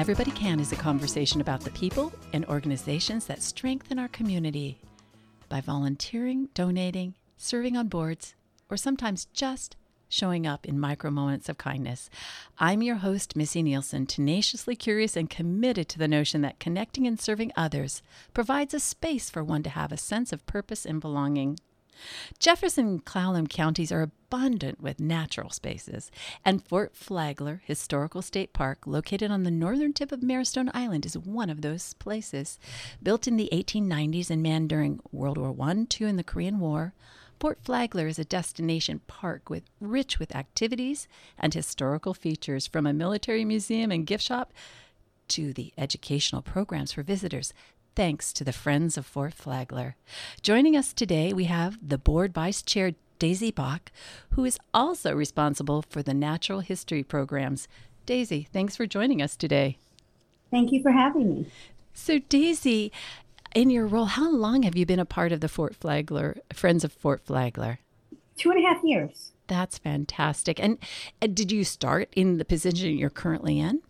Everybody Can is a conversation about the people and organizations that strengthen our community by volunteering, donating, serving on boards, or sometimes just showing up in micro moments of kindness. I'm your host, Missy Nielsen, tenaciously curious and committed to the notion that connecting and serving others provides a space for one to have a sense of purpose and belonging. Jefferson and Clallam counties are abundant with natural spaces, and Fort Flagler Historical State Park, located on the northern tip of Marrowstone Island, is one of those places. Built in the 1890s and manned during World War I, II, and the Korean War, Fort Flagler is a destination park rich with activities and historical features, from a military museum and gift shop to the educational programs for visitors, thanks to the Friends of Fort Flagler. Joining us today, we have the board vice chair, Daisy Bach, who is also responsible for the natural history programs. Daisy, thanks for joining us today. Thank you for having me. So Daisy, in your role, how long have you been a part of the Fort Flagler, Friends of Fort Flagler? 2.5 years. That's fantastic. And did you start in the position you're currently in?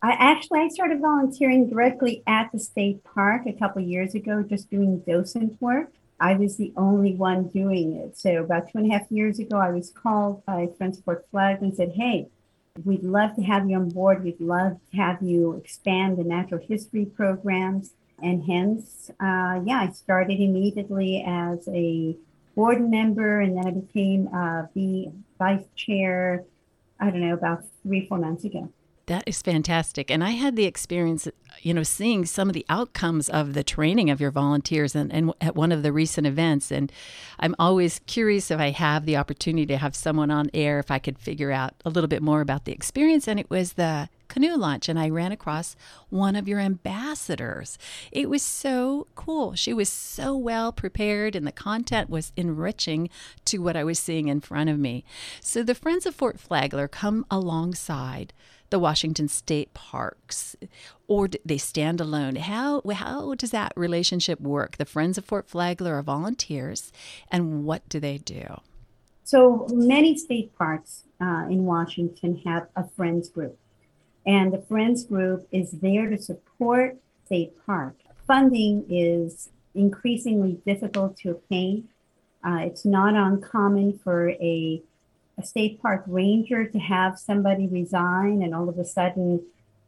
I started volunteering directly at the state park a couple years ago, just doing docent work. I was the only one doing it. So about 2.5 years ago, I was called by Friends of Fort Flagler and said, hey, we'd love to have you on board. We'd love to have you expand the natural history programs. And hence, I started immediately as a board member, and then I became the vice chair, about 3-4 months ago. That is fantastic. And I had the experience, seeing some of the outcomes of the training of your volunteers and at one of the recent events. And I'm always curious, if I have the opportunity to have someone on air, if I could figure out a little bit more about the experience. And it was the canoe launch, and I ran across one of your ambassadors. It was so cool. She was so well prepared, and the content was enriching to what I was seeing in front of me. So the Friends of Fort Flagler come alongside the Washington State Parks, or they stand alone? How does that relationship work? The Friends of Fort Flagler are volunteers, and what do they do? So many state parks in Washington have a Friends group, and the Friends group is there to support state park. Funding is increasingly difficult to obtain. It's not uncommon for a state park ranger to have somebody resign, and all of a sudden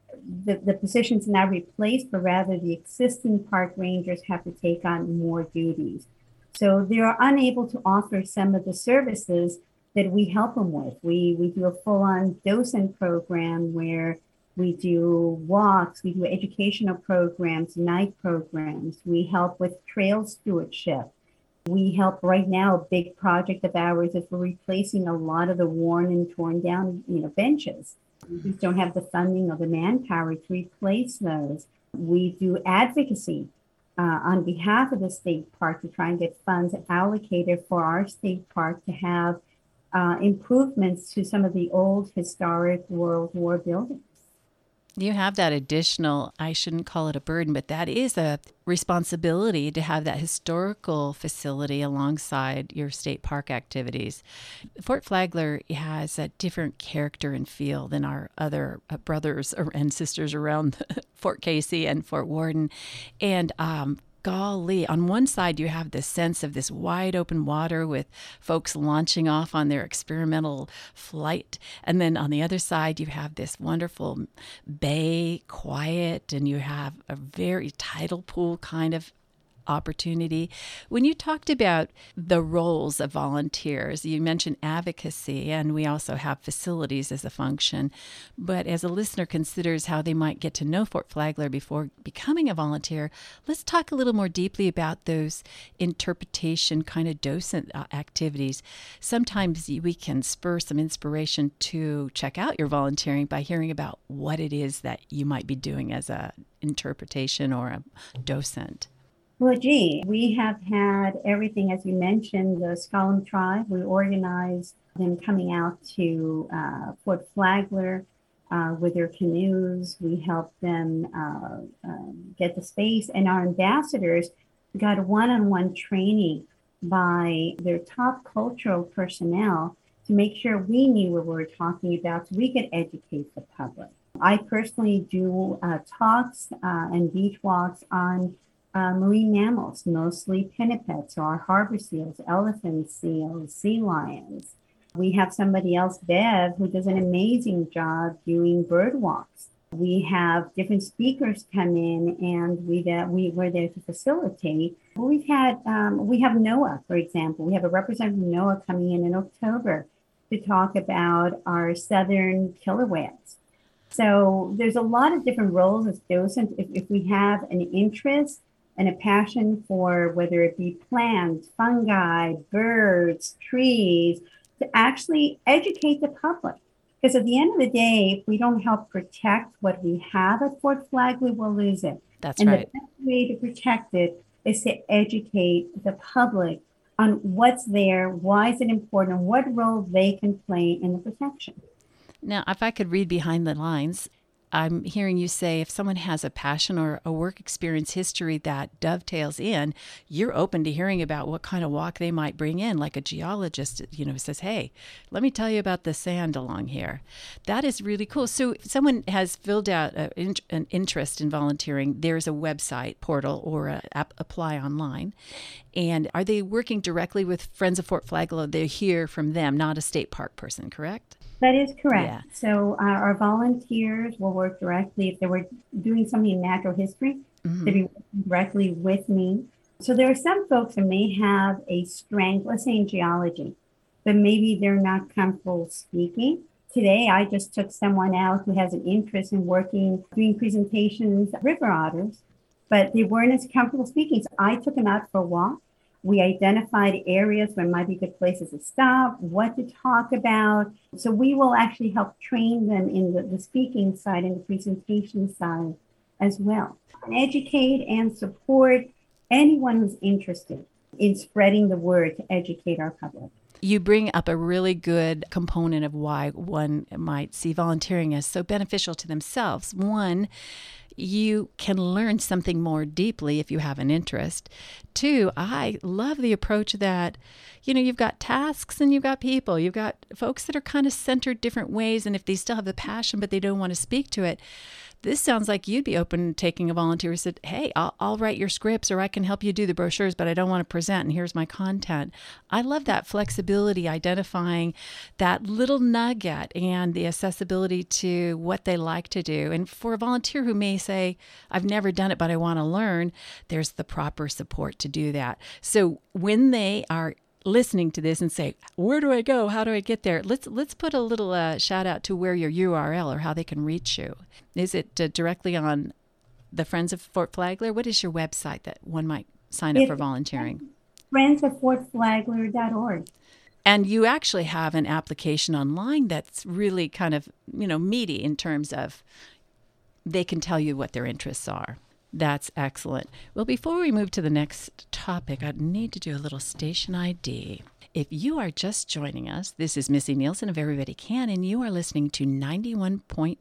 the position's not replaced, but rather the existing park rangers have to take on more duties. So they are unable to offer some of the services that we help them with. We do a full-on docent program where we do walks, we do educational programs, night programs. We help with trail stewardship. We help right now. A big project of ours is we're replacing a lot of the worn and torn down, benches. We just don't have the funding or the manpower to replace those. We do advocacy on behalf of the state park to try and get funds allocated for our state park to have improvements to some of the old historic World War buildings. You have that additional, I shouldn't call it a burden, but that is a responsibility to have that historical facility alongside your state park activities. Fort Flagler has a different character and feel than our other brothers and sisters around Fort Casey and Fort Worden. And golly, on one side you have this sense of this wide open water with folks launching off on their experimental flight. And then on the other side you have this wonderful bay, quiet, and you have a very tidal pool kind of opportunity. When you talked about the roles of volunteers, you mentioned advocacy, and we also have facilities as a function. But as a listener considers how they might get to know Fort Flagler before becoming a volunteer, let's talk a little more deeply about those interpretation kind of docent activities. Sometimes we can spur some inspiration to check out your volunteering by hearing about what it is that you might be doing as a interpretation or a docent. Well, we have had everything, as you mentioned, the S'Klallam tribe. We organized them coming out to Fort Flagler with their canoes. We helped them get the space. And our ambassadors got one-on-one training by their top cultural personnel to make sure we knew what we were talking about so we could educate the public. I personally do talks and beach walks on marine mammals, mostly pinnipeds or harbor seals, elephant seals, sea lions. We have somebody else, Bev, who does an amazing job doing bird walks. We have different speakers come in, and we're there to facilitate. We have NOAA, for example. We have a representative from NOAA coming in October to talk about our southern killer whales. So there's a lot of different roles as docents. If we have an interest and a passion for whether it be plants, fungi, birds, trees, to actually educate the public. Because at the end of the day, if we don't help protect what we have at Fort Flagler, we'll lose it. That's And right. the best way to protect it is to educate the public on what's there, why is it important, and what role they can play in the protection. Now, if I could read behind the lines, I'm hearing you say if someone has a passion or a work experience history that dovetails in, you're open to hearing about what kind of walk they might bring in, like a geologist, says, hey, let me tell you about the sand along here. That is really cool. So if someone has filled out an interest in volunteering, there's a website portal or a apply online. And are they working directly with Friends of Fort Flagler? They hear from them, not a state park person, correct? That is correct. Yeah. So our volunteers will work directly if they were doing something in natural history, they'd be working directly with me. So there are some folks that may have a strength, let's say in geology, but maybe they're not comfortable speaking. Today, I just took someone out who has an interest in working, doing presentations, river otters, but they weren't as comfortable speaking. So I took them out for a walk. We identified areas where might be good places to stop, what to talk about. So we will actually help train them in the speaking side and the presentation side as well. And educate and support anyone who's interested in spreading the word to educate our public. You bring up a really good component of why one might see volunteering as so beneficial to themselves. One, you can learn something more deeply if you have an interest. Two, I love the approach that, you've got tasks and you've got people. You've got folks that are kind of centered different ways. And if they still have the passion, but they don't want to speak to it, this sounds like you'd be open to taking a volunteer who said, hey, I'll write your scripts or I can help you do the brochures, but I don't want to present and here's my content. I love that flexibility, identifying that little nugget and the accessibility to what they like to do. And for a volunteer who may say, I've never done it, but I want to learn, there's the proper support to do that. So when they are listening to this and say, where do I go? How do I get there? Let's put a little shout out to where your URL or how they can reach you. Is it directly on the Friends of Fort Flagler? What is your website that one might sign up for volunteering? friendsoffortflagler.org. And you actually have an application online that's really kind of, meaty in terms of they can tell you what their interests are. That's excellent. Well, before we move to the next topic, I need to do a little station ID. If you are just joining us, this is Missy Nielsen of Everybody Can, and you are listening to 91.9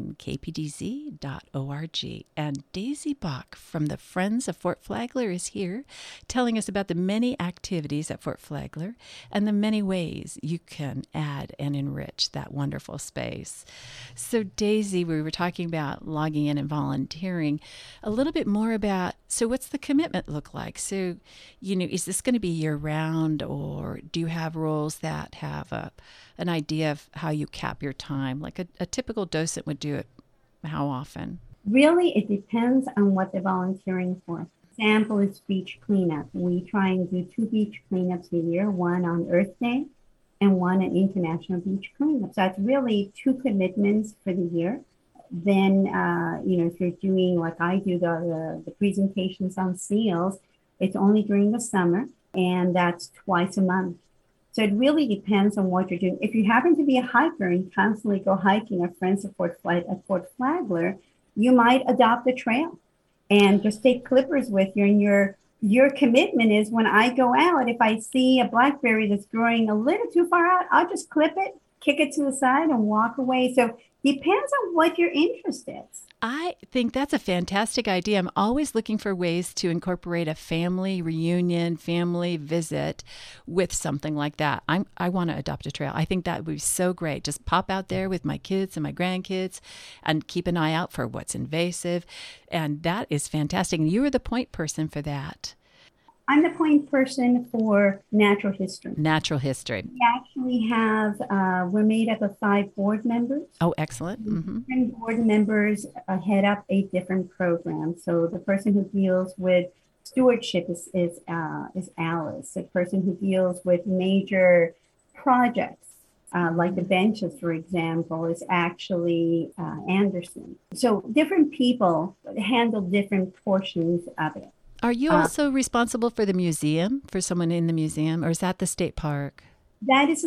kpdz.org. And Daisy Bach from the Friends of Fort Flagler is here telling us about the many activities at Fort Flagler and the many ways you can add and enrich that wonderful space. So Daisy, we were talking about logging in and volunteering. A little bit more about, so what's the commitment look like? So, is this going to be year round, or do you have roles that have an idea of how you cap your time? Like a typical docent would do it how often? Really, it depends on what they're volunteering for. Example is beach cleanup. We try and do 2 beach cleanups a year, one on Earth Day and one an International Beach Cleanup. So it's really 2 commitments for the year. Then, if you're doing like I do, the presentations on seals, it's only during the summer, and that's twice a month. So it really depends on what you're doing. If you happen to be a hiker and constantly go hiking at Friends of Fort Flagler, you might adopt a trail and just take clippers with you. And your commitment is, when I go out, if I see a blackberry that's growing a little too far out, I'll just clip it, kick it to the side, and walk away. So depends on what your interest is. I think that's a fantastic idea. I'm always looking for ways to incorporate a family reunion, family visit with something like that. I want to adopt a trail. I think that would be so great. Just pop out there with my kids and my grandkids and keep an eye out for what's invasive. And that is fantastic. And you are the point person for that. I'm the point person for natural history. Natural history. We actually have, we're made up of 5 board members. Oh, excellent. Mm-hmm. Different board members head up a different program. So the person who deals with stewardship is Alice. The person who deals with major projects, like the benches, for example, is actually Anderson. So different people handle different portions of it. Are you also responsible for the museum, for someone in the museum, or is that the state park? That is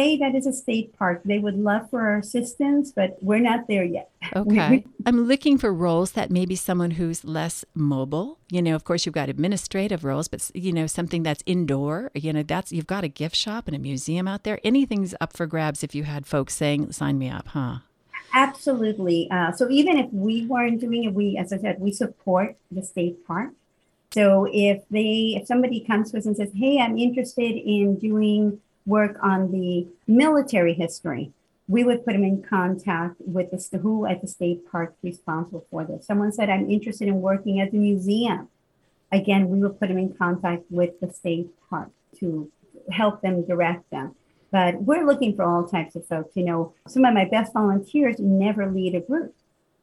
a state park. They would love for our assistance, but we're not there yet. Okay. I'm looking for roles that maybe someone who's less mobile. Of course, you've got administrative roles, but, something that's indoor. You've got a gift shop and a museum out there. Anything's up for grabs if you had folks saying, sign me up, huh? Absolutely. So even if we weren't doing it, as I said, we support the state park. So if somebody comes to us and says, hey, I'm interested in doing work on the military history, we would put them in contact with who at the state park is responsible for this. Someone said, I'm interested in working at the museum. Again, we would put them in contact with the state park to help them, direct them. But we're looking for all types of folks. Some of my best volunteers never lead a group.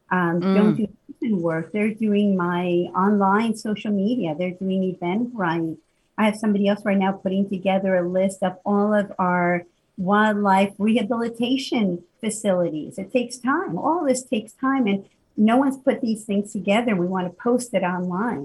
Don't do work. They're doing my online social media. They're doing Eventbrite. I have somebody else right now putting together a list of all of our wildlife rehabilitation facilities. It takes time. All this takes time, and no one's put these things together. We want to post it online.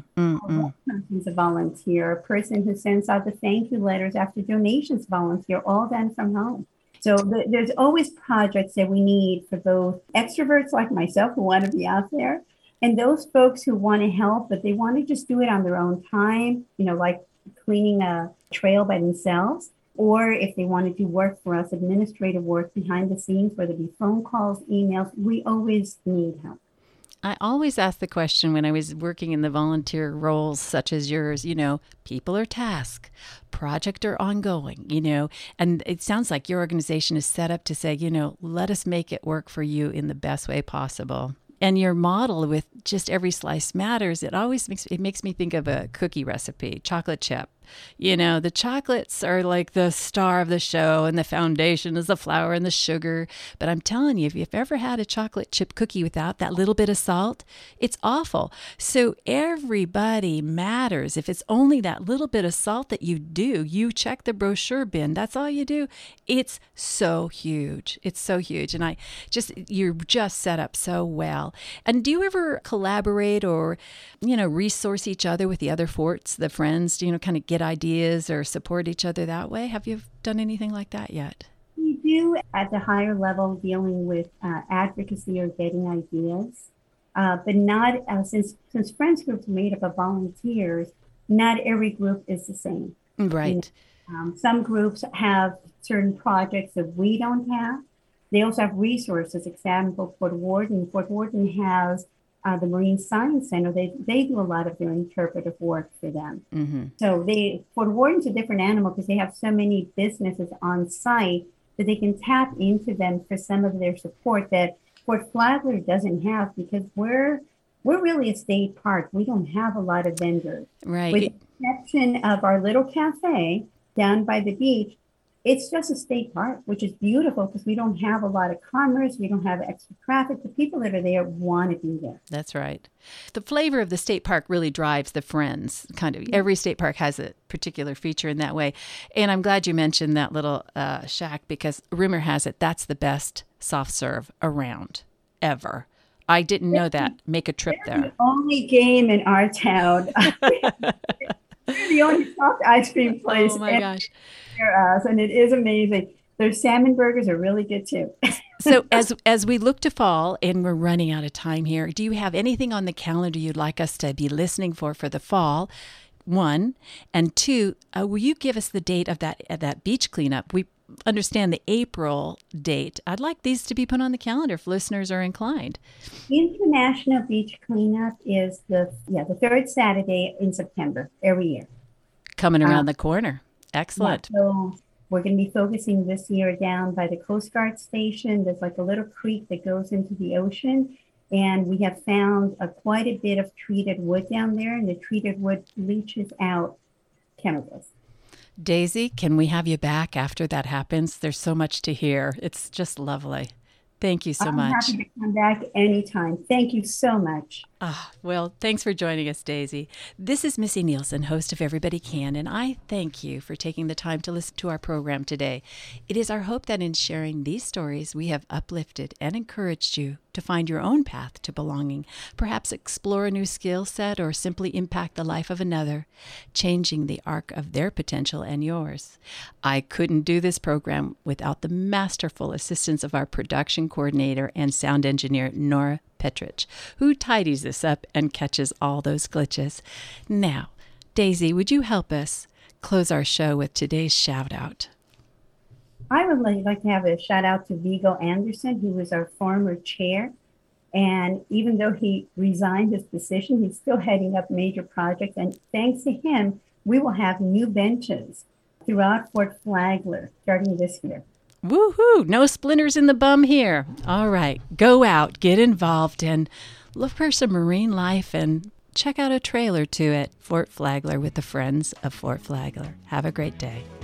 One person's a volunteer. A person who sends out the thank you letters after donations volunteer, all done from home. So there's always projects that we need for both extroverts like myself who want to be out there, and those folks who want to help, but they want to just do it on their own time, like cleaning a trail by themselves, or if they want to do work for us, administrative work behind the scenes, whether it be phone calls, emails, we always need help. I always ask the question when I was working in the volunteer roles such as yours, people or task, project or ongoing, and it sounds like your organization is set up to say, let us make it work for you in the best way possible. And your model with just every slice matters, it makes me think of a cookie recipe, chocolate chip. The chocolates are like the star of the show, and the foundation is the flour and the sugar. But I'm telling you, if you've ever had a chocolate chip cookie without that little bit of salt, it's awful. So everybody matters. If it's only that little bit of salt that you check the brochure bin. That's all you do. It's so huge. It's so huge. And you're just set up so well. And do you ever collaborate or, resource each other with the other forts, the friends, kind of get ideas or support each other that way? Have you done anything like that yet? We do at the higher level, dealing with advocacy or getting ideas, but not since friends groups are made up of volunteers. Not every group is the same. Right. Some groups have certain projects that we don't have. They also have resources. Example, Fort Worden. Fort Worden has the Marine Science Center. They do a lot of their interpretive work for them. Mm-hmm. So Fort Worden's a different animal because they have so many businesses on site that they can tap into them for some of their support that Fort Flagler doesn't have, because we're really a state park. We don't have a lot of vendors. Right. With the exception of our little cafe down by the beach, it's just a state park, which is beautiful because we don't have a lot of commerce. We don't have extra traffic. The people that are there want to be there. That's right. The flavor of the state park really drives the friends. Kind of every state park has a particular feature in that way. And I'm glad you mentioned that little shack, because rumor has it that's the best soft serve around ever. I didn't know that. Make a trip there. The only game in our town. We're the only soft ice cream place. Oh my gosh. And it is amazing. Their salmon burgers are really good too. So as we look to fall, and we're running out of time here, do you have anything on the calendar you'd like us to be listening for the fall? 1, and 2, will you give us the date of that beach cleanup? We understand the April date. I'd like these to be put on the calendar if listeners are inclined. International Beach Cleanup is the third Saturday in September every year. Coming around the corner. Excellent. Yeah, so we're going to be focusing this year down by the Coast Guard station. There's like a little creek that goes into the ocean. And we have found quite a bit of treated wood down there, and the treated wood leaches out chemicals. Daisy, can we have you back after that happens? There's so much to hear. It's just lovely. Thank you so much. I'm happy to come back anytime. Thank you so much. Well, thanks for joining us, Daisy. This is Missy Nielsen, host of Everybody Can, and I thank you for taking the time to listen to our program today. It is our hope that in sharing these stories, we have uplifted and encouraged you to find your own path to belonging, perhaps explore a new skill set, or simply impact the life of another, changing the arc of their potential and yours. I couldn't do this program without the masterful assistance of our production coordinator and sound engineer, Nora Petrich, who tidies this up and catches all those glitches. Now, Daisy, would you help us close our show with today's shout out? I would like to have a shout out to Viggo Anderson, who was our former chair. And even though he resigned his position, he's still heading up major projects. And thanks to him, we will have new benches throughout Fort Flagler starting this year. Woohoo! No splinters in the bum here. All right, go out, get involved, and look for some marine life and check out a trail or two at Fort Flagler with the Friends of Fort Flagler. Have a great day.